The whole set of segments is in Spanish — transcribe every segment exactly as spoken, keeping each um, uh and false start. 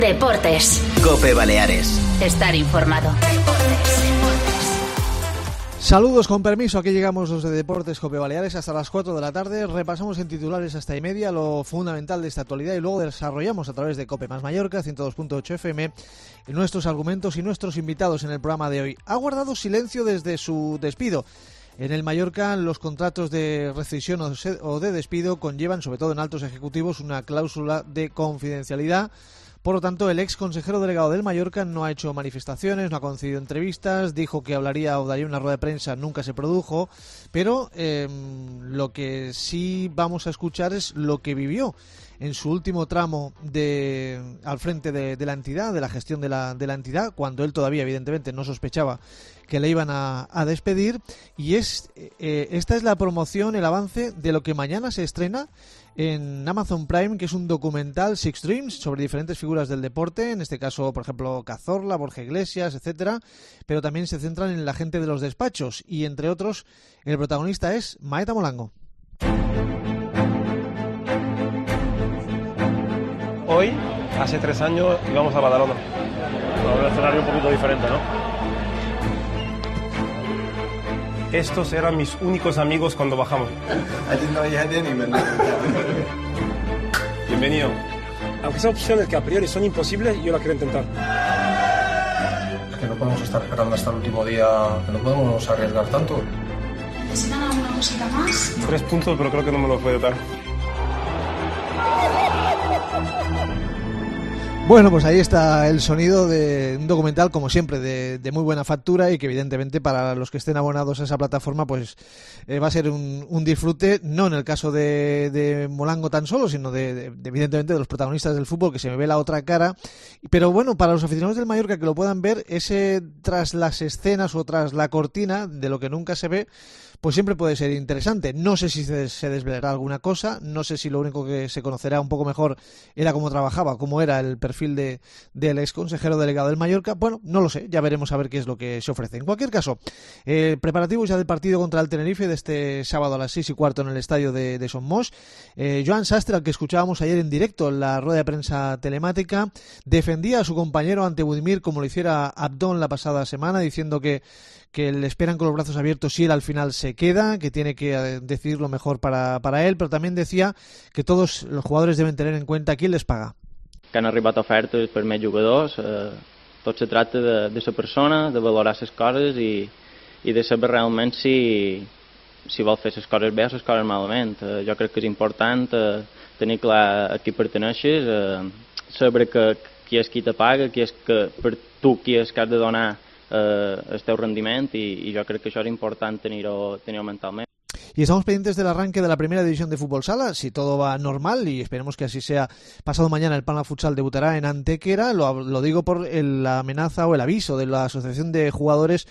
Deportes. COPE Baleares. Estar informado. Saludos, con permiso, aquí llegamos los de Deportes COPE Baleares hasta las cuatro de la tarde, repasamos en titulares hasta y media lo fundamental de esta actualidad y luego desarrollamos a través de COPE más Mallorca, ciento dos punto ocho F M, nuestros argumentos y nuestros invitados en el programa de hoy. Ha guardado silencio desde su despido. En el Mallorca los contratos de rescisión o de despido conllevan, sobre todo en altos ejecutivos, una cláusula de confidencialidad. Por lo tanto, el ex consejero delegado del Mallorca no ha hecho manifestaciones, no ha concedido entrevistas, dijo que hablaría o daría una rueda de prensa, nunca se produjo, pero eh, lo que sí vamos a escuchar es lo que vivió en su último tramo de al frente de, de la entidad, de la gestión de la, de la entidad, cuando él todavía evidentemente no sospechaba que le iban a, a despedir, y es eh, esta es la promoción, el avance de lo que mañana se estrena en Amazon Prime, que es un documental Six Dreams sobre diferentes figuras del deporte, en este caso, por ejemplo, Cazorla, Borja Iglesias, etcétera, pero también se centran en la gente de los despachos y, entre otros, el protagonista es Maeta Molango. Hoy, hace tres años, íbamos a Badalona. Un escenario un poquito diferente, ¿no? Estos eran mis únicos amigos cuando bajamos. Bienvenido. Aunque sean opciones que a priori son imposibles, yo la quiero intentar. Que no podemos estar esperando hasta el último día, que no podemos arriesgar tanto. ¿Necesitan alguna cosita más? Tres puntos, pero creo que no me los puede dar. Bueno, pues ahí está el sonido de un documental, como siempre, de, de muy buena factura y que evidentemente para los que estén abonados a esa plataforma pues eh, va a ser un, un disfrute, no en el caso de, de Molango tan solo, sino de, de, de evidentemente de los protagonistas del fútbol, que se me ve la otra cara. Pero bueno, para los aficionados del Mallorca que lo puedan ver, ese tras las escenas o tras la cortina de lo que nunca se ve, pues siempre puede ser interesante. No sé si se, se desvelará alguna cosa, no sé si lo único que se conocerá un poco mejor era cómo trabajaba, cómo era el perfil de del ex consejero delegado del Mallorca. Bueno, no lo sé, ya veremos a ver qué es lo que se ofrece. En cualquier caso, eh, preparativos ya del partido contra el Tenerife de este sábado a las seis y cuarto en el estadio de, de Son Moix. Eh, Joan Sastre, al que escuchábamos ayer en directo en la rueda de prensa telemática, defendía a su compañero ante Budimir como lo hiciera Abdón la pasada semana, diciendo que que le esperan con los brazos abiertos si él al final se queda, que tiene que decidir lo mejor para, para él, pero también decía que todos los jugadores deben tener en cuenta quién les paga. Que han arribat ofertes per més jugadors, eh, tot se tracta de, de la persona, de valorar les coses i, i de saber realment si, si vol fer les coses bé o les coses malament. Eh, jo crec que és important eh, tenir clar a qui perteneixes, eh, saber que, qui és qui te paga, qui és que, per tu qui és que has de donar eh, el teu rendiment i, i jo crec que això és important tenir-ho tenir mentalment. Y estamos pendientes del arranque de la primera división de fútbol sala, si todo va normal, y esperemos que así sea. Pasado mañana el Palma Futsal debutará en Antequera, lo, lo digo por el, la amenaza o el aviso de la Asociación de Jugadores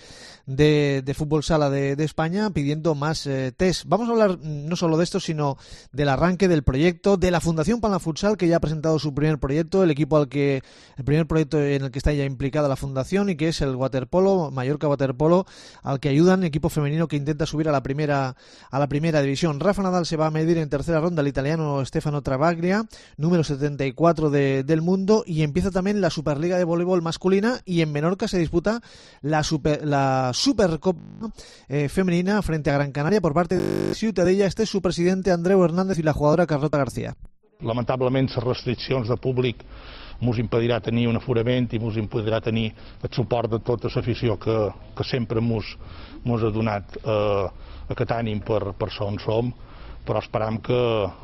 de, de Fútbol Sala de, de España pidiendo más eh, test. Vamos a hablar no solo de esto, sino del arranque del proyecto, de la Fundación Palma Futsal, que ya ha presentado su primer proyecto, el equipo al que el primer proyecto en el que está ya implicada la fundación, y que es el waterpolo, Mallorca Waterpolo, al que ayudan, equipo femenino que intenta subir a la primera a la primera división. Rafa Nadal se va a medir en tercera ronda al italiano Stefano Travaglia, número setenta y cuatro de, del mundo, y empieza también la Superliga de voleibol masculina, y en Menorca se disputa la super, la Supercopa eh, femenina frente a Gran Canaria por parte de Ciutadella. Este es su presidente Andreu Hernández i la jugadora Carlota García. Lamentablement les restriccions de públic mos impedirà tenir un aforament i mos impedirà tenir el suport de tota l'afició que, que sempre mos, mos ha donat eh, aquest ànim per, per ser on som, però esperam que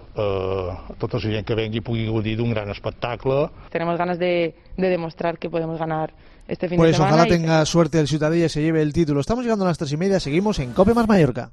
eh, tota la gent que vengui pugui gaudir d'un gran espectacle. Tenemos ganas de, de demostrar que podemos ganar este fin pues de semana. Pues ojalá y... tenga suerte el Ciutadella y se lleve el título. Estamos llegando a las tres y media, seguimos en COPE más Mallorca.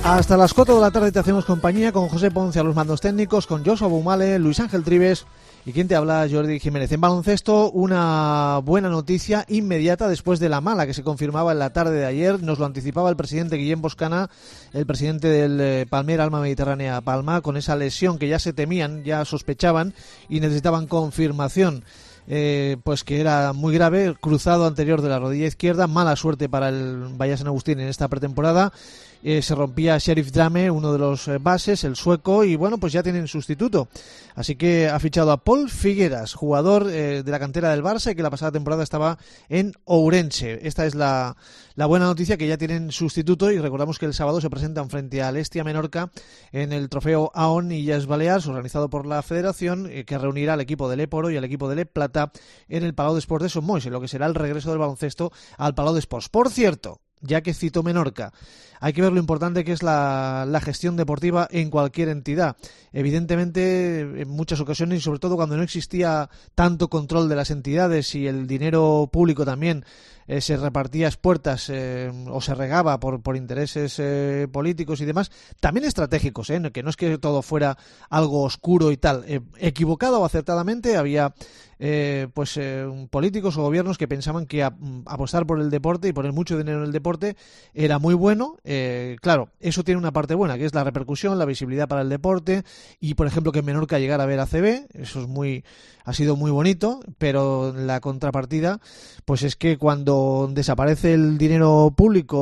Hasta las cuatro de la tarde te hacemos compañía con José Ponce a los mandos técnicos, con Joshua Bumale, Luis Ángel Trives y quien te habla, Jordi Jiménez. En baloncesto, una buena noticia inmediata después de la mala que se confirmaba en la tarde de ayer. Nos lo anticipaba el presidente Guillem Boscana, el presidente del eh, Palmera Alma Mediterránea Palma, con esa lesión que ya se temían, ya sospechaban y necesitaban confirmación. Eh, pues que era muy grave, cruzado anterior de la rodilla izquierda, mala suerte para el Bahía San Agustín en esta pretemporada. Eh, se rompía Sheriff Drame, uno de los eh, bases, el sueco, y bueno, pues ya tienen sustituto. Así que ha fichado a Paul Figueras, jugador eh, de la cantera del Barça y que la pasada temporada estaba en Ourense. Esta es la, la buena noticia, que ya tienen sustituto, y recordamos que el sábado se presentan frente al Estia Menorca en el trofeo AON Illes Balears, organizado por la Federación, eh, que reunirá al equipo del Eporo y al equipo del E Plata en el Palau d'Esports de Son Moix, en lo que será el regreso del baloncesto al Palau d'Esports. Por cierto, ya que cito Menorca, hay que ver lo importante que es la, la gestión deportiva en cualquier entidad. Evidentemente, en muchas ocasiones, y sobre todo cuando no existía tanto control de las entidades y el dinero público también eh, se repartía a expuertas eh, o se regaba por, por intereses eh, políticos y demás, también estratégicos, ¿eh? que no es que todo fuera algo oscuro y tal. Eh, equivocado o acertadamente, había eh, pues eh, políticos o gobiernos que pensaban que a, apostar por el deporte y poner mucho dinero en el deporte era muy bueno. Eh, claro, eso tiene una parte buena, que es la repercusión, la visibilidad para el deporte, y por ejemplo que en Menorca llegara a ver A C B, eso es muy, ha sido muy bonito, pero la contrapartida pues es que cuando desaparece el dinero público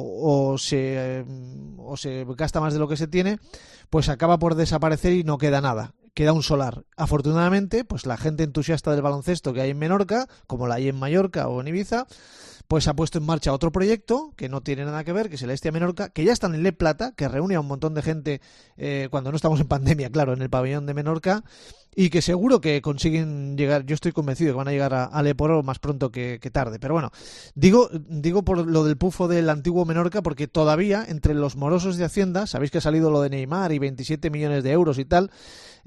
o se, eh, o se gasta más de lo que se tiene, pues acaba por desaparecer y no queda nada. Queda un solar. Afortunadamente, pues la gente entusiasta del baloncesto que hay en Menorca, como la hay en Mallorca o en Ibiza, pues ha puesto en marcha otro proyecto que no tiene nada que ver, que es el Estia Menorca, que ya está en el E Plata, que reúne a un montón de gente eh, cuando no estamos en pandemia, claro, en el pabellón de Menorca, y que seguro que consiguen llegar. Yo estoy convencido que van a llegar a, al Eporo más pronto que, que tarde. Pero bueno, digo digo por lo del pufo del antiguo Menorca, porque todavía entre los morosos de Hacienda, sabéis que ha salido lo de Neymar y veintisiete millones de euros y tal,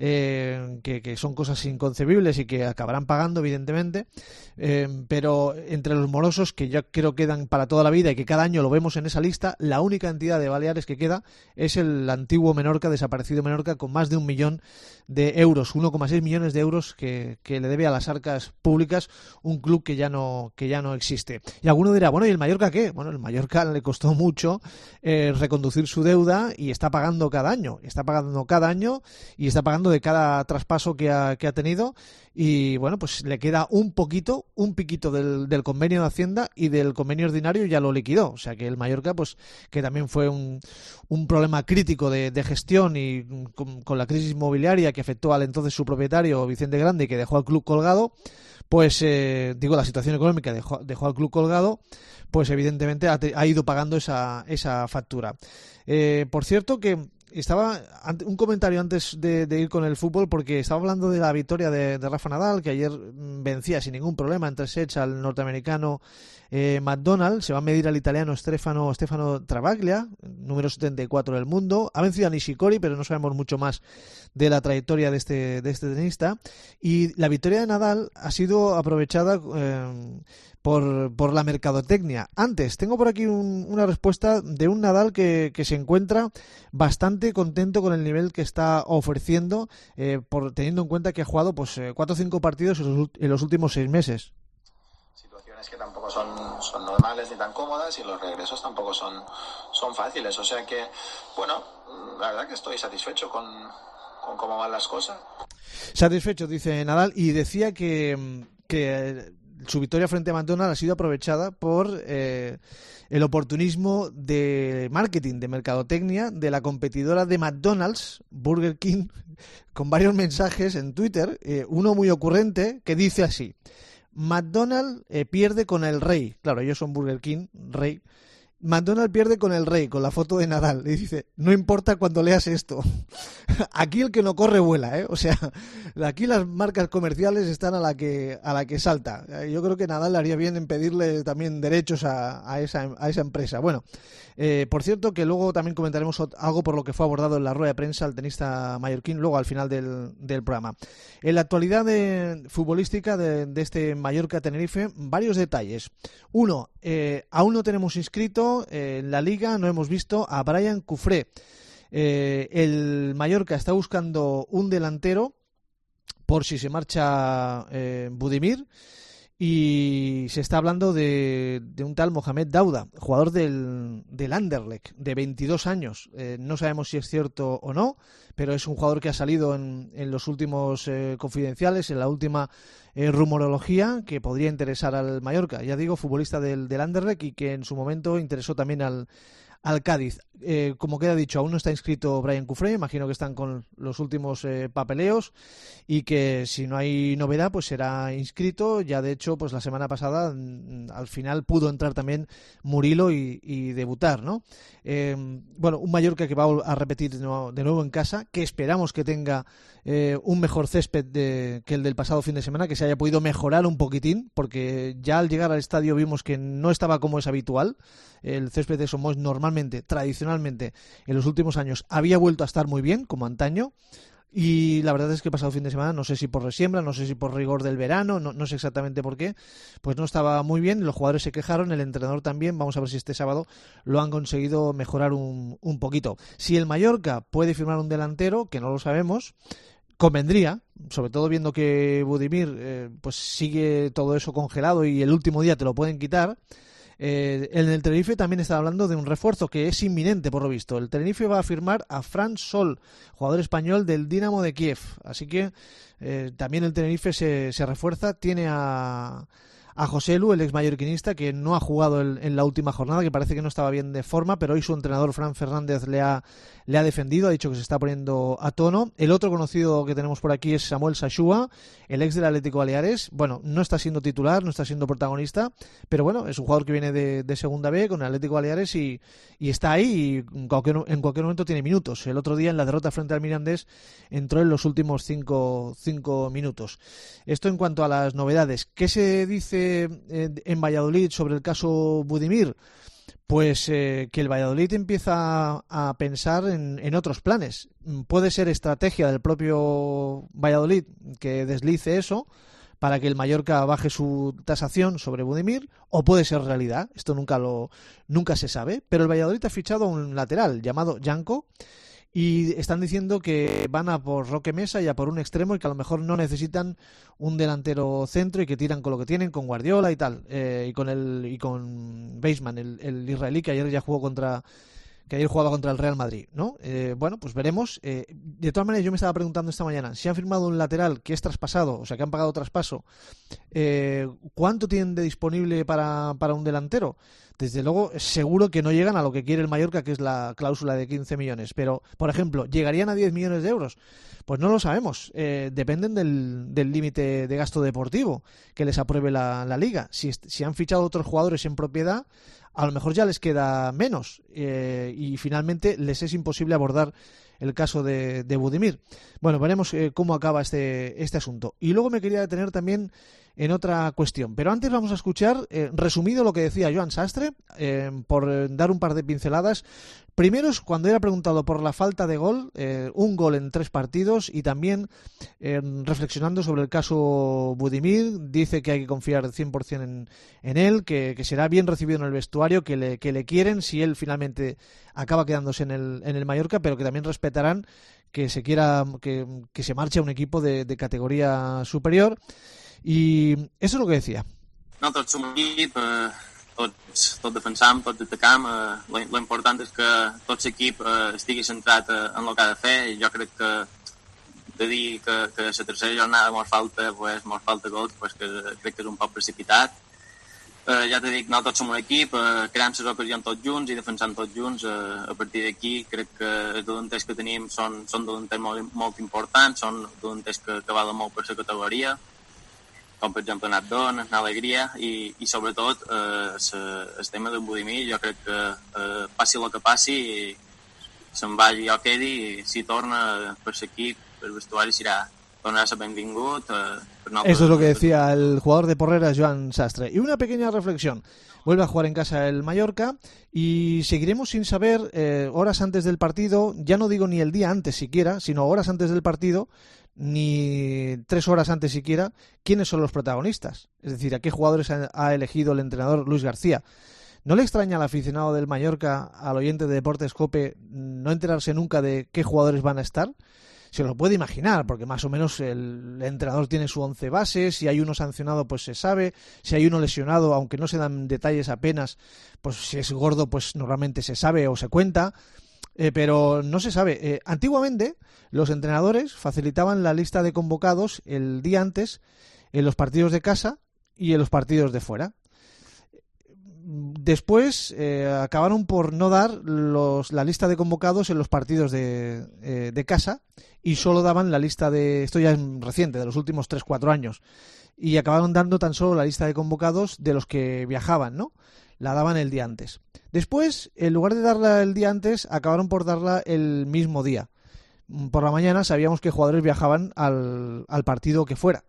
eh, que, que son cosas inconcebibles y que acabarán pagando, evidentemente, eh, pero entre los morosos, que ya creo quedan para toda la vida y que cada año lo vemos en esa lista, la única entidad de Baleares que queda es el antiguo Menorca, desaparecido Menorca, con más de un millón de euros, uno coma seis millones de euros que, que le debe a las arcas públicas un club que ya no que ya no existe. Y alguno dirá, bueno, ¿y el Mallorca qué? Bueno, el Mallorca le costó mucho eh, reconducir su deuda y está pagando cada año, está pagando cada año y está pagando de cada traspaso que ha, que ha tenido, y bueno, pues le queda un poquito, un piquito del, del convenio de Hacienda, y del convenio ordinario ya lo liquidó. O sea que el Mallorca, pues que también fue un, un problema crítico de, de gestión, y con, con la crisis inmobiliaria que afectó al entonces su propietario Vicente Grande, y que dejó al club colgado, pues eh, digo, la situación económica dejó, dejó al club colgado, pues evidentemente ha, ha ido pagando esa, esa factura. Eh, por cierto que estaba un comentario antes de, de ir con el fútbol, porque estaba hablando de la victoria de, de Rafa Nadal, que ayer vencía sin ningún problema en tres sets al norteamericano eh, McDonald. Se va a medir al italiano Stefano, Stefano Travaglia, número setenta y cuatro del mundo. Ha vencido a Nishikori, pero no sabemos mucho más de la trayectoria de este, de este tenista. Y la victoria de Nadal ha sido aprovechada eh, por, por la mercadotecnia. Antes, tengo por aquí un, una respuesta de un Nadal que, que se encuentra bastante contento con el nivel que está ofreciendo, eh, por teniendo en cuenta que ha jugado pues eh, cuatro o cinco partidos en los, en los últimos seis meses. Situaciones que tampoco son, son normales ni tan cómodas, y los regresos tampoco son, son fáciles. O sea que, bueno, la verdad que estoy satisfecho con, con cómo van las cosas. Satisfecho, dice Nadal, y decía que, que su victoria frente a McDonald's ha sido aprovechada por eh, el oportunismo de marketing, de mercadotecnia, de la competidora de McDonald's, Burger King, con varios mensajes en Twitter, eh, uno muy ocurrente que dice así: McDonald's eh, pierde con el rey. Claro, ellos son Burger King, rey. McDonald's pierde con el rey, con la foto de Nadal. Y dice, no importa cuando leas esto. Aquí el que no corre vuela, ¿eh? O sea, aquí las marcas comerciales están a la que a la que salta. Yo creo que Nadal le haría bien en pedirle también derechos a, a, esa, a esa empresa. Bueno, eh, por cierto, que luego también comentaremos algo por lo que fue abordado en la rueda de prensa el tenista mallorquín, luego al final del, del programa. En la actualidad de, futbolística de, de este Mallorca-Tenerife, varios detalles. Uno, eh, aún no tenemos inscrito eh, en la Liga, no hemos visto a Brian Cufré. Eh, el Mallorca está buscando un delantero por si se marcha eh, Budimir, y se está hablando de, de un tal Mohamed Dauda, jugador del, del Anderlecht, de veintidós años. Eh, no sabemos si es cierto o no, pero es un jugador que ha salido en, en los últimos eh, confidenciales, en la última eh, rumorología, que podría interesar al Mallorca. Ya digo, futbolista del, del Anderlecht, y que en su momento interesó también al al Cádiz. Eh, como queda dicho, aún no está inscrito Brian Cufré, imagino que están con los últimos eh, papeleos, y que si no hay novedad pues será inscrito. Ya de hecho pues la semana pasada mm, al final pudo entrar también Murilo y, y debutar, ¿no? Eh, bueno, un Mallorca que va a repetir de nuevo, de nuevo en casa, que esperamos que tenga eh, un mejor césped de, que el del pasado fin de semana, que se haya podido mejorar un poquitín, porque ya al llegar al estadio vimos que no estaba como es habitual. El césped de Somos normalmente, tradicionalmente, en los últimos años había vuelto a estar muy bien, como antaño, y la verdad es que el pasado fin de semana, no sé si por resiembra, no sé si por rigor del verano, no, no sé exactamente por qué, pues no estaba muy bien. Los jugadores se quejaron, el entrenador también. Vamos a ver si este sábado lo han conseguido mejorar un, un poquito. Si el Mallorca puede firmar un delantero, que no lo sabemos, convendría, sobre todo viendo que Budimir eh, pues sigue todo eso congelado y el último día te lo pueden quitar. Eh, en el Tenerife también está hablando de un refuerzo que es inminente, por lo visto. El Tenerife va a firmar a Fran Sol, jugador español del Dinamo de Kiev. Así que eh, también el Tenerife se, se refuerza. Tiene a, a José Lu, el ex mallorquinista, que no ha jugado el, en la última jornada, que parece que no estaba bien de forma, pero hoy su entrenador Fran Fernández le ha, le ha defendido, ha dicho que se está poniendo a tono. El otro conocido que tenemos por aquí es Samuel Sachua, el ex del Atlético Baleares. Bueno, no está siendo titular, no está siendo protagonista, pero bueno, es un jugador que viene de, de Segunda B con el Atlético Baleares y, y está ahí, y en cualquier, en cualquier momento tiene minutos. El otro día en la derrota frente al Mirandés entró en los últimos cinco, cinco minutos. Esto en cuanto a las novedades. ¿Qué se dice en, en Valladolid sobre el caso Budimir? Pues eh, que el Valladolid empieza a pensar en, en otros planes. Puede ser estrategia del propio Valladolid que deslice eso para que el Mallorca baje su tasación sobre Budimir, o puede ser realidad. Esto nunca lo nunca se sabe. Pero el Valladolid ha fichado a un lateral llamado Janko, y están diciendo que van a por Roque Mesa y a por un extremo, y que a lo mejor no necesitan un delantero centro y que tiran con lo que tienen, con Guardiola y tal, eh, y con el y con Baseman, el, el israelí, que ayer ya jugó contra que ayer jugaba contra el Real Madrid, ¿no? Eh, bueno, pues veremos. Eh, de todas maneras, yo me estaba preguntando esta mañana, si han firmado un lateral que es traspasado, o sea, que han pagado traspaso, eh, ¿cuánto tienen de disponible para, para un delantero? Desde luego, seguro que no llegan a lo que quiere el Mallorca, que es la cláusula de quince millones. Pero, por ejemplo, ¿llegarían a diez millones de euros? Pues no lo sabemos. Eh, dependen del del límite de gasto deportivo que les apruebe la, la Liga. Si, si han fichado otros jugadores en propiedad, a lo mejor ya les queda menos. Eh, y finalmente les es imposible abordar el caso de, de Budimir. Bueno, veremos eh, cómo acaba este, este asunto. Y luego me quería detener también en otra cuestión. Pero antes vamos a escuchar, eh, resumido, lo que decía Joan Sastre, eh, por eh, dar un par de pinceladas. Primero es cuando era preguntado por la falta de gol, eh, un gol en tres partidos, y también eh, reflexionando sobre el caso Budimir, dice que hay que confiar cien por ciento en, en él, que, que será bien recibido en el vestuario, que le, que le quieren si él finalmente acaba quedándose en el, en el Mallorca, pero que también respetarán que se quiera que, que se marche a un equipo de, de categoría superior. I això és el que decía. Nosaltres som un equip, eh, tots, tots defensam, tots atacam. Eh, L'important és que tot l'equip eh, estigui centrat eh, en el que ha de fer, i jo crec que de dir que, que la tercera jornada mos falta, pues, mos falta gols, pues, que crec que és un poc precipitat. Eh, ja t'he dit, nosaltres som un equip, eh, creant les ocasions tots junts i defensant tots junts. Eh, a partir d'aquí crec que els delanters que tenim són, són delanters molt, molt importants, són delanters que, que valen molt per la categoria, com per exemple Natdon, Alegria, i, i sobretot eh, el tema del Budimir. Jo crec que eh, passi el que passi, se'n vagi o quedi, i si torna per l'equip, per el vestuari, serà tornarà a ser benvingut. Eh, no, Eso es lo que decía el jugador de Porreras, Joan Sastre. Y una pequeña reflexión. Vuelve a jugar en casa el Mallorca y seguiremos sin saber, eh, horas antes del partido, ya no digo ni el día antes siquiera, sino horas antes del partido, ni tres horas antes siquiera, quiénes son los protagonistas. Es decir, a qué jugadores ha, ha elegido el entrenador Luis García. ¿No le extraña al aficionado del Mallorca, al oyente de Deportes COPE, no enterarse nunca de qué jugadores van a estar? Se lo puede imaginar, porque más o menos el entrenador tiene su once base, si hay uno sancionado pues se sabe, si hay uno lesionado, aunque no se dan detalles apenas, pues si es gordo pues normalmente se sabe o se cuenta, eh, pero no se sabe. Eh, antiguamente los entrenadores facilitaban la lista de convocados el día antes en los partidos de casa y en los partidos de fuera. Después eh, acabaron por no dar los, la lista de convocados en los partidos de, eh, de casa y solo daban la lista de, esto ya es reciente, de los últimos tres cuatro años, y acabaron dando tan solo la lista de convocados de los que viajaban, ¿no? La daban el día antes. Después, en lugar de darla el día antes, acabaron por darla el mismo día. Por la mañana sabíamos que jugadores viajaban al, al partido que fuera.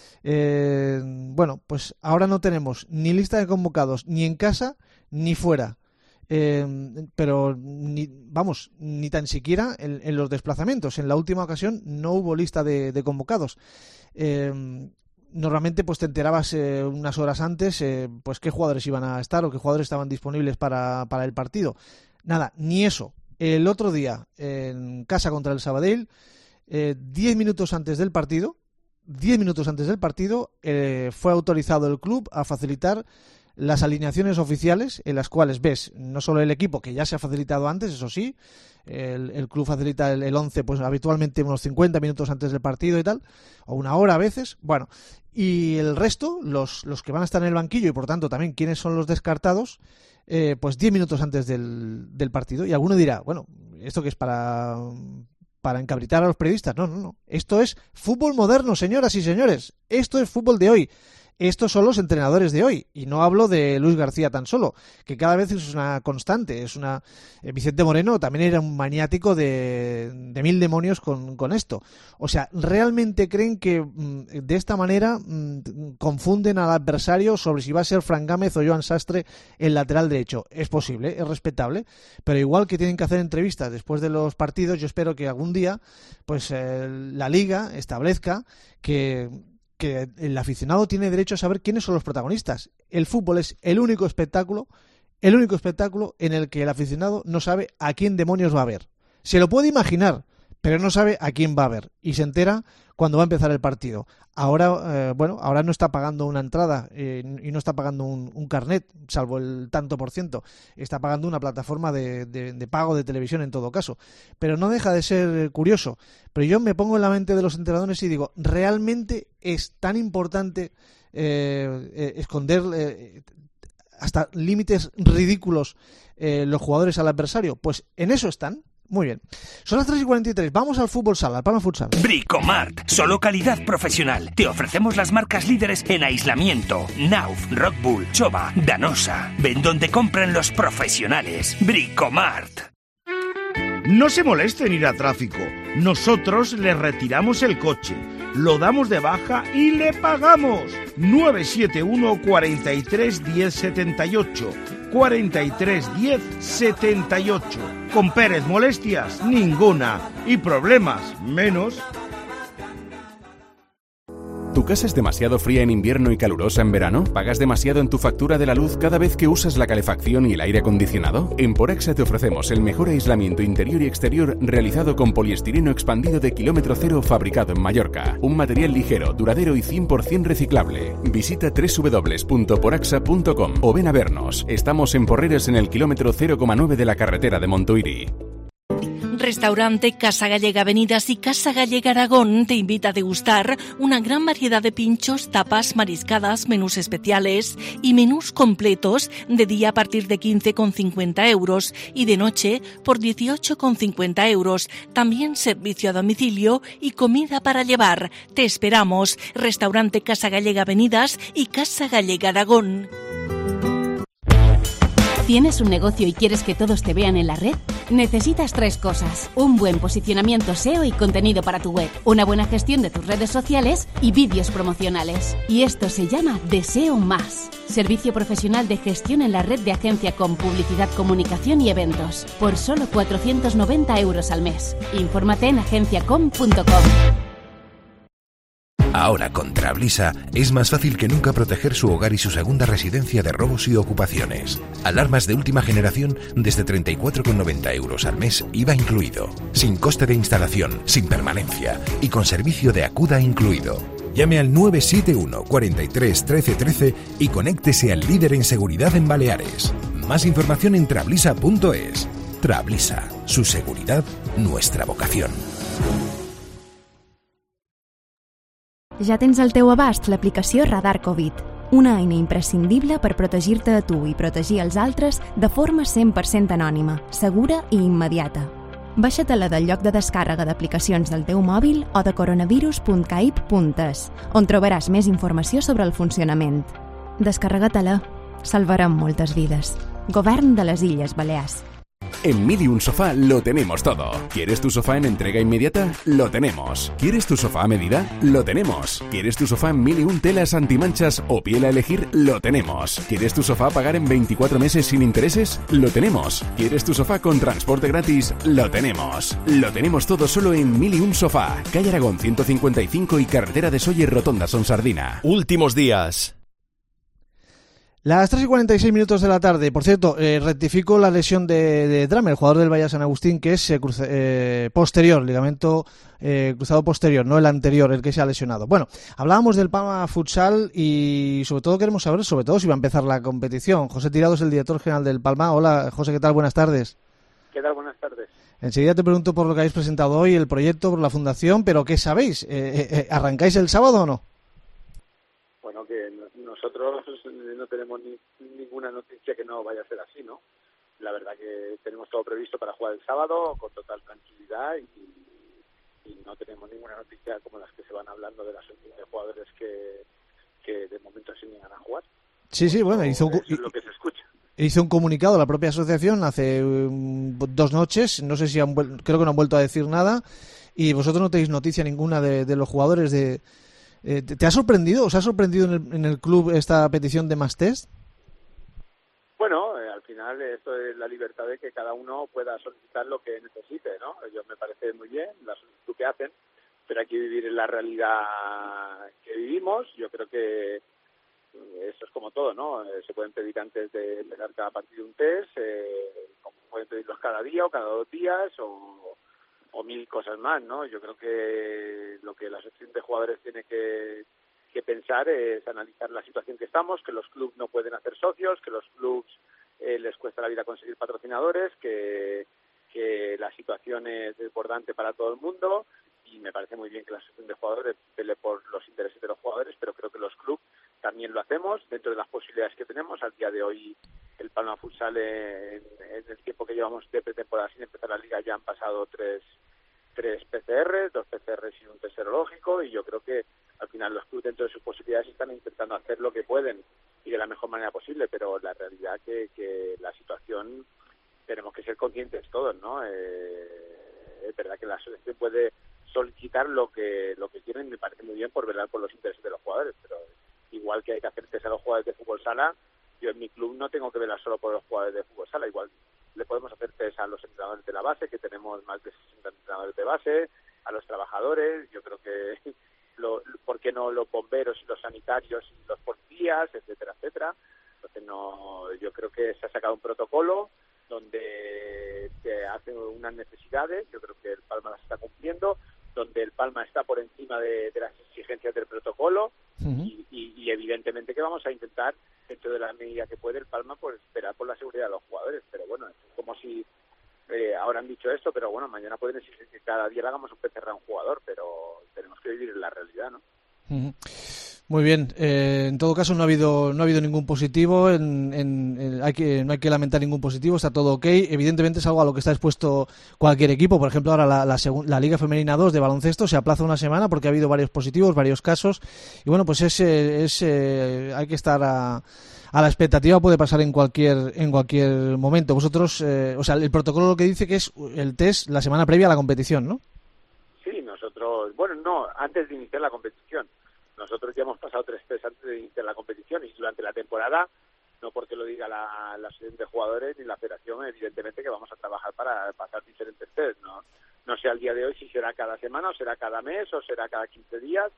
Eh, bueno, pues ahora no tenemos ni lista de convocados ni en casa ni fuera, eh, pero ni, vamos, ni tan siquiera en, en los desplazamientos. En la última ocasión no hubo lista de, de convocados. Eh, normalmente pues te enterabas eh, unas horas antes eh, pues qué jugadores iban a estar o qué jugadores estaban disponibles para, para el partido. Nada, ni eso. El otro día en casa contra el Sabadell, eh, diez minutos antes del partido Diez minutos antes del partido eh, fue autorizado el club a facilitar las alineaciones oficiales, en las cuales ves no solo el equipo, que ya se ha facilitado antes, eso sí, el, el club facilita el, el once pues habitualmente unos cincuenta minutos antes del partido y tal, o una hora a veces, bueno, y el resto, los, los que van a estar en el banquillo y por tanto también quiénes son los descartados, eh, pues diez minutos antes del, del partido. Y alguno dirá, bueno, ¿esto qué es para... para encabritar a los periodistas? No, no, no. Esto es fútbol moderno, señoras y señores. Esto es fútbol de hoy. Estos son los entrenadores de hoy. Y no hablo de Luis García tan solo, que cada vez es una constante. Es una eh, Vicente Moreno también era un maniático de, de mil demonios con, con esto. O sea, ¿realmente creen que mm, de esta manera mm, confunden al adversario sobre si va a ser Fran Gámez o Joan Sastre el lateral derecho? Es posible, es respetable, pero igual que tienen que hacer entrevistas después de los partidos, yo espero que algún día pues eh, la Liga establezca que que el aficionado tiene derecho a saber quiénes son los protagonistas. El fútbol es el único espectáculo, el único espectáculo en el que el aficionado no sabe a quién demonios va a ver. Se lo puede imaginar, pero no sabe a quién va a ver y se entera cuando va a empezar el partido. Ahora, eh, bueno, ahora no está pagando una entrada eh, y no está pagando un, un carnet, salvo el tanto por ciento. Está pagando una plataforma de, de, de pago de televisión en todo caso. Pero no deja de ser curioso. Pero yo me pongo en la mente de los entrenadores y digo, ¿realmente es tan importante eh, eh, esconder eh, hasta límites ridículos eh, los jugadores al adversario? Pues en eso están. Muy bien. Son las tres y cuarenta y tres. Vamos al fútbol sala, al Palma Futsal. Bricomart. Solo calidad profesional. Te ofrecemos las marcas líderes en aislamiento. Nauf, Rockbull, Choba, Danosa. Ven donde compran los profesionales. Bricomart. No se molesten en ir a tráfico. Nosotros le retiramos el coche, lo damos de baja y le pagamos. nueve siete uno, cuatro tres, uno cero siete ocho. cuatro tres, uno cero siete ocho. Con Pérez, molestias ninguna y problemas menos. ¿Tu casa es demasiado fría en invierno y calurosa en verano? ¿Pagas demasiado en tu factura de la luz cada vez que usas la calefacción y el aire acondicionado? En Porexa te ofrecemos el mejor aislamiento interior y exterior realizado con poliestireno expandido de kilómetro cero fabricado en Mallorca. Un material ligero, duradero y cien por ciento reciclable. Visita doble u doble u doble u punto poraxa punto com o ven a vernos. Estamos en Porreres en el kilómetro cero coma nueve de la carretera de Montuïri. Restaurante Casa Gallega Avenidas y Casa Gallega Aragón te invita a degustar una gran variedad de pinchos, tapas, mariscadas, menús especiales y menús completos de día a partir de quince con cincuenta euros y de noche por dieciocho con cincuenta euros. También servicio a domicilio y comida para llevar. Te esperamos. Restaurante Casa Gallega Avenidas y Casa Gallega Aragón. ¿Tienes un negocio y quieres que todos te vean en la red? Necesitas tres cosas: un buen posicionamiento S E O y contenido para tu web, una buena gestión de tus redes sociales y vídeos promocionales. Y esto se llama Deseo Más. Servicio profesional de gestión en la red de agencia con publicidad, comunicación y eventos. Por solo cuatrocientos noventa euros al mes. Infórmate en agenciacom punto com. Ahora con Trablisa es más fácil que nunca proteger su hogar y su segunda residencia de robos y ocupaciones. Alarmas de última generación desde treinta y cuatro con noventa euros al mes, I V A incluido. Sin coste de instalación, sin permanencia y con servicio de Acuda incluido. Llame al nueve siete uno, cuarenta y tres, trece trece y conéctese al líder en seguridad en Baleares. Más información en trablisa punto es. Trablisa, su seguridad, nuestra vocación. Ja tens al teu abast l'aplicació Radar Covid, una eina imprescindible per protegir-te a tu i protegir els altres de forma cent per cent anònima, segura i immediata. Baixa-te-la del lloc de descàrrega d'aplicacions del teu mòbil o de coronavirus punt caip punt es, on trobaràs més informació sobre el funcionament. Descarrega-te-la. Salvarem moltes vides. Govern de les Illes Balears. En Mil y Un Sofá lo tenemos todo. ¿Quieres tu sofá en entrega inmediata? Lo tenemos. ¿Quieres tu sofá a medida? Lo tenemos. ¿Quieres tu sofá en Mil y Un telas antimanchas o piel a elegir? Lo tenemos. ¿Quieres tu sofá a pagar en veinticuatro meses sin intereses? Lo tenemos. ¿Quieres tu sofá con transporte gratis? Lo tenemos. Lo tenemos todo solo en Mil y Un Sofá. Calle Aragón ciento cincuenta y cinco y carretera de Soller Rotonda Sonsardina. Últimos días. Las tres y cuarenta y seis minutos de la tarde. Por cierto, eh, rectifico la lesión de, de Drame, el jugador del Valle San Agustín, que es eh, cruce, eh, posterior, ligamento eh, cruzado posterior, no el anterior, el que se ha lesionado. Bueno, hablábamos del Palma Futsal y sobre todo queremos saber, sobre todo si va a empezar la competición. José Tirado es el director general del Palma. Hola, José, ¿qué tal? Buenas tardes. ¿Qué tal? Buenas tardes. Enseguida te pregunto por lo que habéis presentado hoy, el proyecto, por la fundación, pero ¿qué sabéis? Eh, eh, ¿Arrancáis el sábado o no? Bueno, que nosotros no tenemos ni, ninguna noticia que no vaya a ser así, ¿no? La verdad que tenemos todo previsto para jugar el sábado con total tranquilidad y, y no tenemos ninguna noticia como las que se van hablando de las de jugadores que, que de momento se niegan a jugar. Sí, sí, bueno, hizo un, es lo que se escucha. Hizo un comunicado la propia asociación hace um, dos noches, no sé si han vuel- creo que no han vuelto a decir nada, y vosotros no tenéis noticia ninguna de, de los jugadores de... Eh, ¿Te ha sorprendido? ¿Os ha sorprendido en el, en el club esta petición de más test? Bueno, eh, al final esto es la libertad de que cada uno pueda solicitar lo que necesite, ¿no? Yo me parece muy bien la solicitud que hacen, pero hay que vivir en la realidad que vivimos. Yo creo que eso es como todo, ¿no? Eh, se pueden pedir antes de empezar cada partido un test, eh, como pueden pedirlos cada día o cada dos días o... o mil cosas más, ¿no? Yo creo que lo que la asociación de jugadores tiene que, que pensar es analizar la situación que estamos, que los clubes no pueden hacer socios, que los clubes eh, les cuesta la vida conseguir patrocinadores, que, que la situación es desbordante para todo el mundo y me parece muy bien que la asociación de jugadores pele por los intereses de los jugadores, pero creo que los clubes también lo hacemos dentro de las posibilidades que tenemos. Al día de hoy el Palma Futsal en, en el tiempo que llevamos de pretemporada sin empezar la liga ya han pasado tres tres P C Rs, dos P C Rs y un test serológico y yo creo que al final los clubes dentro de sus posibilidades están intentando hacer lo que pueden y de la mejor manera posible, pero la realidad que, que la situación tenemos que ser conscientes todos, ¿no? Eh, es verdad que la asociación puede solicitar lo que lo que quieren, me parece muy bien por velar por los intereses de los jugadores, pero igual que hay que hacer test a los jugadores de fútbol sala, yo en mi club no tengo que velar solo por los jugadores de fútbol sala, igual le podemos hacer test a los entrenadores de la base, que tenemos más de sesenta entrenadores de base, a los trabajadores, yo creo que, lo, ¿por qué no los bomberos y los sanitarios y los policías, etcétera, etcétera? Entonces, no, yo creo que se ha sacado un protocolo donde se hacen unas necesidades, yo creo que el Palma las está cumpliendo, donde el Palma está por encima de, de las exigencias del protocolo uh-huh. y, y, y evidentemente que vamos a intentar dentro de la medida que puede el Palma pues esperar por la seguridad de los jugadores, pero bueno, es como si eh, ahora han dicho esto, pero bueno, mañana pueden exigir que cada día le hagamos un P C R a un jugador, pero tenemos que vivir en la realidad, ¿no? Uh-huh. Muy bien, eh, en todo caso no ha habido no ha habido ningún positivo, en, en, en, hay que, no hay que lamentar ningún positivo, está todo ok. Evidentemente es algo a lo que está expuesto cualquier equipo, por ejemplo ahora la, la, segun, la Liga Femenina dos de baloncesto se aplaza una semana porque ha habido varios positivos, varios casos y bueno, pues es, es eh, hay que estar a, a la expectativa, puede pasar en cualquier en cualquier momento. Vosotros, eh, o sea, el protocolo lo que dice que es el test la semana previa a la competición, ¿no? Sí, nosotros, bueno, no, antes de iniciar la competición. Nosotros ya hemos pasado tres test antes de iniciar la competición y durante la temporada, no porque lo diga la, la asociación de jugadores ni la federación, evidentemente que vamos a trabajar para pasar diferentes test, ¿no? No sé al día de hoy si será cada semana o será cada mes o será cada quince días,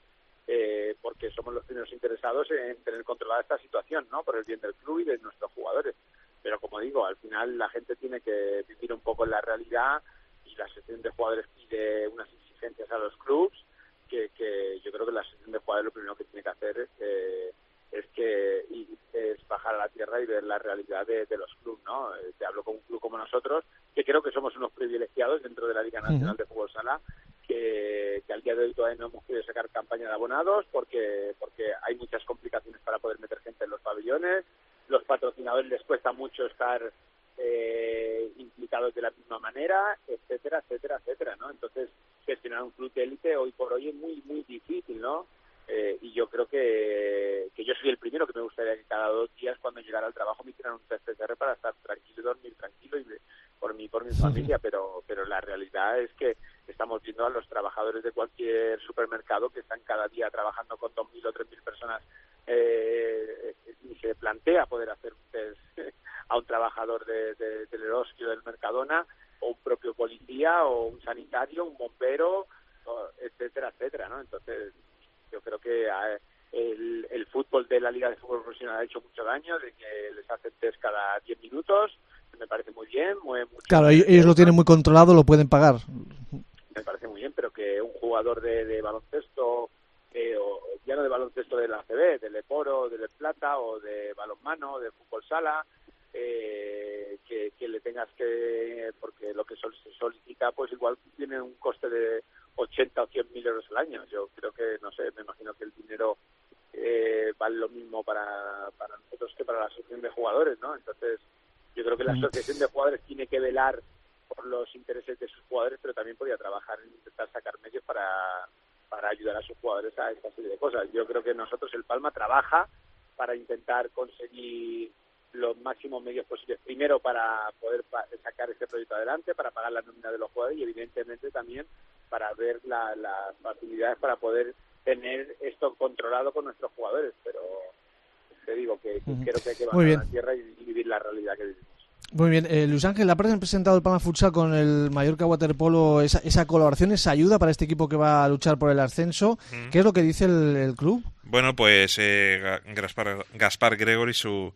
eh, porque somos los primeros interesados en tener controlada esta situación, ¿no? Por el bien del club y de nuestros jugadores. Pero como digo, al final la gente tiene que vivir un poco en la realidad y la asociación de jugadores pide unas exigencias a los clubes que, que yo creo que la asociación de jugadores lo primero que tiene que hacer es, eh, es que y, es bajar a la tierra y ver la realidad de, de los clubes, ¿no? Eh, te hablo con un club como nosotros, que creo que somos unos privilegiados dentro de la Liga Nacional uh-huh. de Fútbol Sala, que, que al día de hoy todavía no hemos podido sacar campaña de abonados porque porque hay muchas complicaciones para poder meter gente en los pabellones. Los patrocinadores les cuesta mucho estar eh, implicados de la misma manera, etcétera, etcétera, etcétera, ¿no? Entonces, gestionar un club de élite hoy por hoy es muy, muy difícil, ¿no? Eh, y yo creo que, que yo soy el primero que me gustaría que cada dos días cuando llegara al trabajo me hicieran un test P C R para estar tranquilo, dormir tranquilo y por mí, por mi familia, pero, pero la realidad es que estamos viendo a los trabajadores de cualquier supermercado que están cada día trabajando con dos mil o tres mil personas eh, y se plantea poder hacer un test a un trabajador de, de, del Eroski o del Mercadona, o un propio policía, o un sanitario, un bombero, o etcétera, etcétera, ¿no? Entonces, yo creo que el, el fútbol de la Liga de Fútbol Profesional ha hecho mucho daño, de que les hacen test cada diez minutos, me parece muy bien. Muy, mucho claro, ellos, ellos lo tienen muy controlado, lo pueden pagar. Me parece muy bien, pero que un jugador de, de baloncesto, eh, o ya no de baloncesto del A C B, del Eporo, del Plata, o de balonmano, de fútbol sala, eh, que, que le tengas que, porque lo que se solicita, pues igual tiene un coste de ochenta o cien mil euros al año. Yo creo que, no sé, me imagino que el dinero eh, vale lo mismo para, para nosotros que para la asociación de jugadores, ¿no? Entonces, yo creo que la asociación de jugadores tiene que velar por los intereses de sus jugadores, pero también podría trabajar en intentar sacar medios para, para ayudar a sus jugadores a esta serie de cosas. Yo creo que nosotros, el Palma, trabaja para intentar conseguir los máximos medios posibles, primero para poder pa- sacar este proyecto adelante, para pagar la nómina de los jugadores y evidentemente también para ver la, las facilidades para poder tener esto controlado con nuestros jugadores, pero te digo que, que uh-huh. creo que hay que bajar a la tierra y, y vivir la realidad que vivimos. Muy bien, eh, Luis Ángel, ha presentado el Palma Futsal con el Mallorca Waterpolo esa, esa colaboración, esa ayuda para este equipo que va a luchar por el ascenso. Uh-huh. ¿Qué es lo que dice el, el club? Bueno, pues eh, Gaspar, Gaspar Gregory, su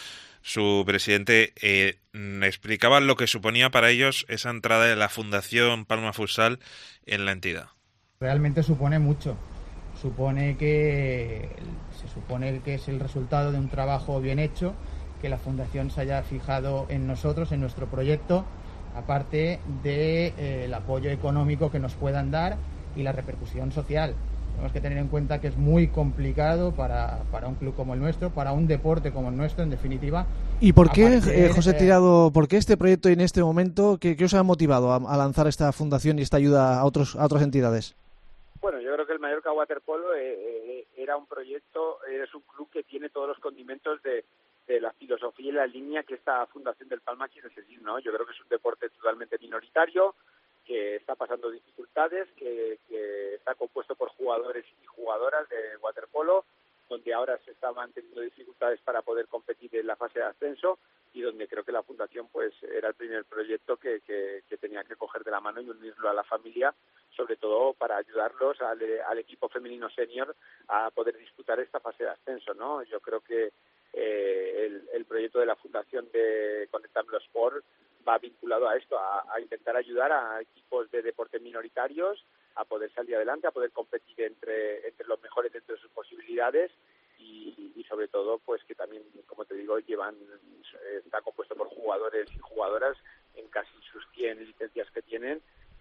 su presidente, eh, explicaba lo que suponía para ellos esa entrada de la Fundación Palma Futsal en la entidad. Realmente supone mucho. Supone que se supone que es el resultado de un trabajo bien hecho, que la Fundación se haya fijado en nosotros, en nuestro proyecto, aparte del de, eh, apoyo económico que nos puedan dar y la repercusión social. Tenemos que tener en cuenta que es muy complicado para, para un club como el nuestro, para un deporte como el nuestro, en definitiva. ¿Y por qué, aparecer, eh, José Tirado, por qué este proyecto en este momento, qué, qué os ha motivado a, a lanzar esta fundación y esta ayuda a, otros, a otras entidades? Bueno, yo creo que el Mallorca Waterpolo eh, eh, era un proyecto, es un club que tiene todos los condimentos de, de la filosofía y la línea que esta Fundación del Palma quiere seguir, ¿no? Yo creo que es un deporte totalmente minoritario, que está pasando dificultades, que, que está compuesto por jugadores y jugadoras de waterpolo, donde ahora se estaban teniendo dificultades para poder competir en la fase de ascenso y donde creo que la Fundación pues era el primer proyecto que, que, que tenía que coger de la mano y unirlo a la familia, sobre todo para ayudarlos al, al equipo femenino senior a poder disputar esta fase de ascenso, ¿no? Yo creo que eh, el, el proyecto de la Fundación de Conectando Sport va vinculado a esto, a, a intentar ayudar a equipos de deporte minoritarios a poder salir adelante, a poder competir entre entre los mejores dentro de sus posibilidades y, y sobre todo pues que también, como te digo, llevan está compuesto por jugadores y jugadoras en casi sus cien licencias que tienen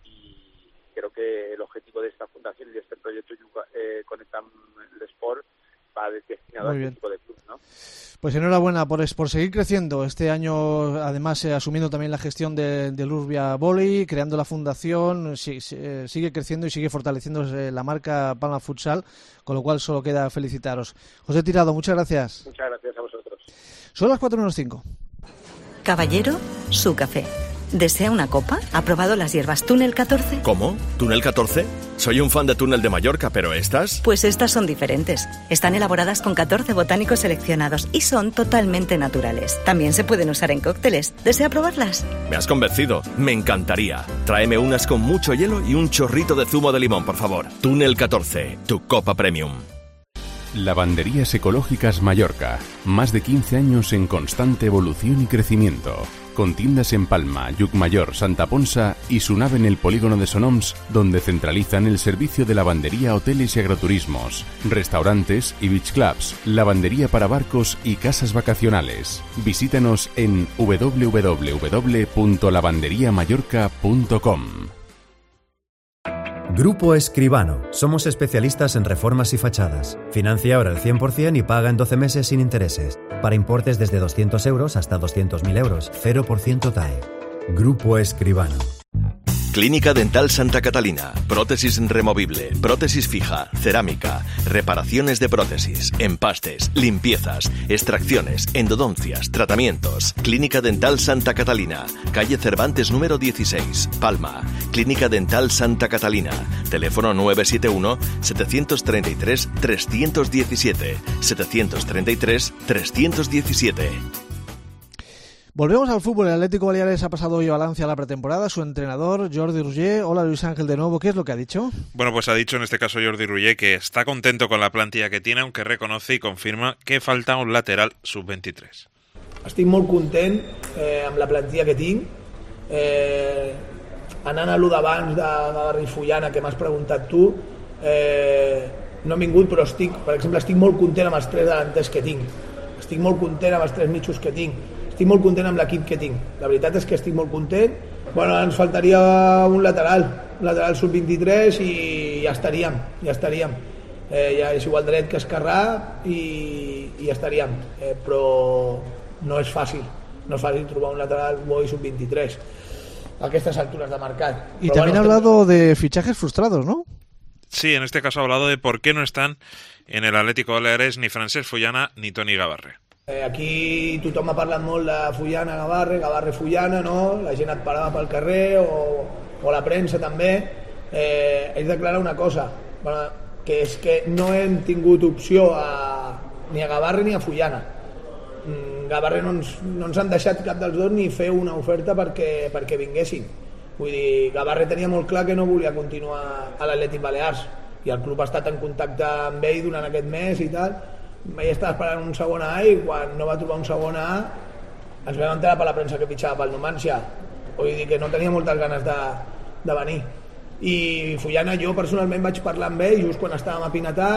y creo que el objetivo de esta fundación y de este proyecto eh, Conectam el Sport va destinado a este tipo de club, ¿no? Pues enhorabuena por, por seguir creciendo este año, además eh, asumiendo también la gestión de, del Urbia Volley, creando la fundación, si, si, eh, sigue creciendo y sigue fortaleciéndose la marca Palma Futsal, con lo cual solo queda felicitaros. José Tirado, muchas gracias. Muchas gracias a vosotros. Son las cuatro menos cinco. Caballero, su café. ¿Desea una copa? ¿Ha probado las hierbas Túnel catorce? ¿Cómo? ¿Túnel catorce? Soy un fan de Túnel de Mallorca, pero ¿estas? Pues estas son diferentes. Están elaboradas con catorce botánicos seleccionados y son totalmente naturales. También se pueden usar en cócteles. ¿Desea probarlas? Me has convencido. Me encantaría. Tráeme unas con mucho hielo y un chorrito de zumo de limón, por favor. Túnel catorce, tu copa premium. Lavanderías Ecológicas Mallorca. Más de quince años en constante evolución y crecimiento. Con tiendas en Palma, Llucmayor, Santa Ponsa y su nave en el polígono de Sonoms, donde centralizan el servicio de lavandería a hoteles y agroturismos, restaurantes y beach clubs, lavandería para barcos y casas vacacionales. Visítanos en doble u doble u doble u punto lavandería mallorca punto com. Grupo Escribano. Somos especialistas en reformas y fachadas. Financia ahora el cien por ciento y paga en doce meses sin intereses. Para importes desde doscientos euros hasta doscientos mil euros. cero por ciento T A E. Grupo Escribano. Clínica Dental Santa Catalina. Prótesis removible, prótesis fija, cerámica, reparaciones de prótesis, empastes, limpiezas, extracciones, endodoncias, tratamientos. Clínica Dental Santa Catalina. Calle Cervantes número dieciséis, Palma. Clínica Dental Santa Catalina. Teléfono nueve siete uno, siete tres tres, tres uno siete, siete tres tres, tres uno siete. Volvemos al fútbol. El Atlético Baleares ha pasado hoy a Valencia a la pretemporada. Su entrenador, Jordi Roger. Hola, Luis Ángel, de nuevo. ¿Qué es lo que ha dicho? Bueno, pues ha dicho en este caso Jordi Roger que está contento con la plantilla que tiene, aunque reconoce y confirma que falta un lateral sub veintitrés. Estic molt content eh, amb la plantilla que tinc. Eh, anant a l'u d'abans de, de Rifullana, que m'has preguntat tu, eh, no hem vingut, però estic, per exemple, estic molt content amb els tres delanters que tinc. Estic molt content amb els tres mitjos que tinc. Estic molt content amb l'equip que tinc. La veritat és que estic molt content. Bueno, ens faltaria un lateral, un lateral sub veintitrés i ja estaríem, ja estaríem. Eh, ja és igual dret que esquerrà i, i ja estaríem. Eh, però no és fàcil, no és fàcil trobar un lateral bo i sub veintitrés a aquestes alturas de mercat. Y però también bueno, ha hablado de fichajes frustrados, ¿no? Sí, en este caso ha hablado de por qué no están en el Atlético Baleares ni Francesc Fullana ni Toni Gavarre. Eh, aquí tothom ha parlat molt de Fullana, Gavarre, Gavarre, Fullana, no? La gent et parava pel carrer o, o la premsa també. Eh, haig d'aclarar una cosa, bueno, que és que no hem tingut opció a, ni a Gavarre ni a Fullana. Mm, Gavarre no ens, no ens han deixat cap dels dos ni fer una oferta perquè, perquè vinguessin. Vull dir, Gavarre tenia molt clar que no volia continuar a l'Atlètic Balears i el club ha estat en contacte amb ell durant aquest mes i tal. Ell estava esperant un segon A i quan no va trobar un segon A ens vam enterar per la premsa que pitjava pel Numancia. Vull dir que no tenia moltes ganes de, de venir. I Fullana, jo personalment vaig parlar amb ell just quan estàvem a Pinatar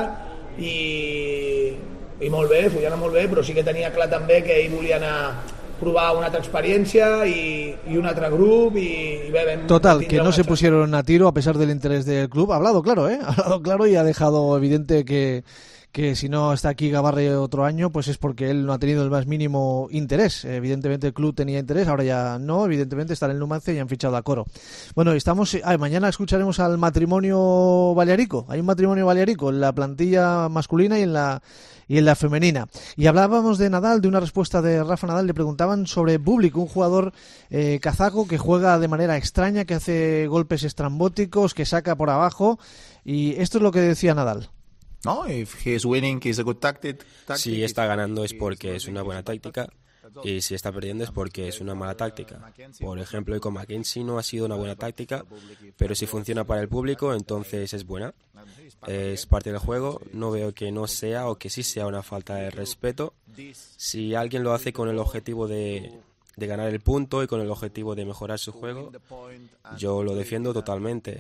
i, i molt bé, Fullana molt bé, però sí que tenia clar també que ell volia anar probar una altra experiència i, y un altre grup y, y beben. Total, que no se pusieron a tiro a pesar del interés del club. Ha hablado claro, ¿eh? Ha hablado claro y ha dejado evidente que que si no está aquí Gavarre otro año, pues es porque él no ha tenido el más mínimo interés. Evidentemente el club tenía interés, ahora ya no, evidentemente está en el Numancia y han fichado a Coro. Bueno, estamos, ah, mañana escucharemos al matrimonio balearico. Hay un matrimonio balearico en la plantilla masculina y en la y en la femenina. Y hablábamos de Nadal, de una respuesta de Rafa Nadal, le preguntaban sobre Bublik, un jugador eh, kazajo que juega de manera extraña, que hace golpes estrambóticos, que saca por abajo, y esto es lo que decía Nadal. No, if he is winning, is a good tactic. Si está ganando es porque es una buena táctica y si está perdiendo es porque es una mala táctica. Por ejemplo, con McKenzie no ha sido una buena táctica, pero si funciona para el público, entonces es buena. Es parte del juego, no veo que no sea o que sí sea una falta de respeto. Si alguien lo hace con el objetivo de, de ganar el punto y con el objetivo de mejorar su juego, yo lo defiendo totalmente.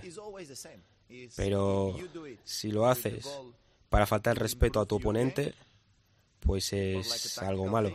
Pero si lo haces para faltar el respeto a tu oponente, pues es algo malo.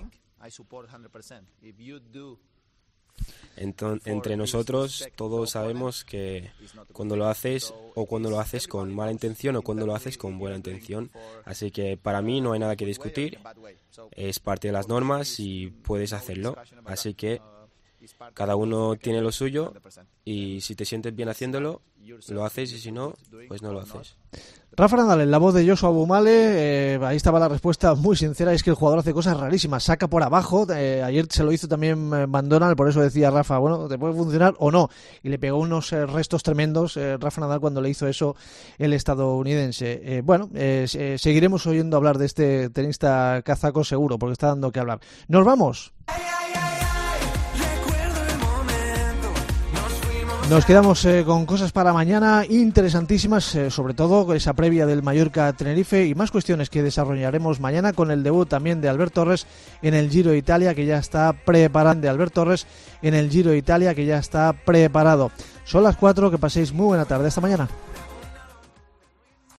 Entonces, entre nosotros todos sabemos que cuando lo haces o cuando lo haces con mala intención o cuando lo haces con buena intención, así que para mí no hay nada que discutir, es parte de las normas y puedes hacerlo, así que Cada uno tiene lo suyo y si te sientes bien haciéndolo, lo haces, y si no, pues no lo haces. Rafa Nadal, en la voz de Joshua Bumale, eh, ahí estaba la respuesta muy sincera, es que el jugador hace cosas rarísimas, saca por abajo, eh, ayer se lo hizo también Van Donald, por eso decía Rafa, bueno, te puede funcionar o no, y le pegó unos eh, restos tremendos eh, Rafa Nadal cuando le hizo eso el estadounidense. Eh, bueno, eh, eh, seguiremos oyendo hablar de este tenista kazaco seguro, porque está dando que hablar. ¡Nos vamos! Nos quedamos eh, con cosas para mañana interesantísimas, eh, sobre todo esa previa del Mallorca-Tenerife y más cuestiones que desarrollaremos mañana con el debut también de Albert Torres en el Giro de Italia, que ya está preparado. De Albert Torres en el Giro de Italia, que ya está preparado. Son las cuatro, que paséis muy buena tarde. Hasta mañana.